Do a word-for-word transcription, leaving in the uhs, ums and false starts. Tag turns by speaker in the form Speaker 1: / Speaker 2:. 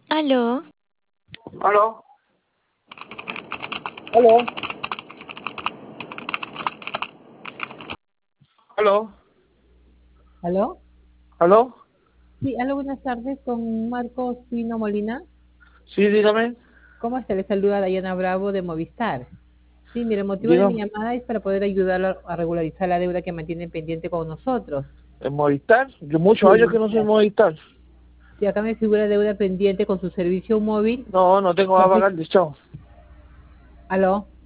Speaker 1: Aló.
Speaker 2: ¿Aló? ¿Aló? ¿Aló?
Speaker 3: ¿Aló?
Speaker 2: ¿Aló?
Speaker 3: Sí, aló, buenas tardes, con Marcos Pino Molina.
Speaker 2: Sí, dígame.
Speaker 3: ¿Cómo está? Le saluda Dayana Bravo de Movistar. Sí, mire, el motivo de mi
Speaker 2: Dígame.
Speaker 3: llamada es para poder ayudarlo a regularizar la deuda que mantiene pendiente con nosotros.
Speaker 2: ¿En Movistar? Yo muchos
Speaker 3: Sí,
Speaker 2: años que no soy
Speaker 3: Movistar.
Speaker 2: Movistar.
Speaker 3: Sí, acá me figura deuda pendiente con su servicio móvil.
Speaker 2: No, no tengo a
Speaker 3: Servicio-
Speaker 2: pagar, chao.
Speaker 3: ¿Aló?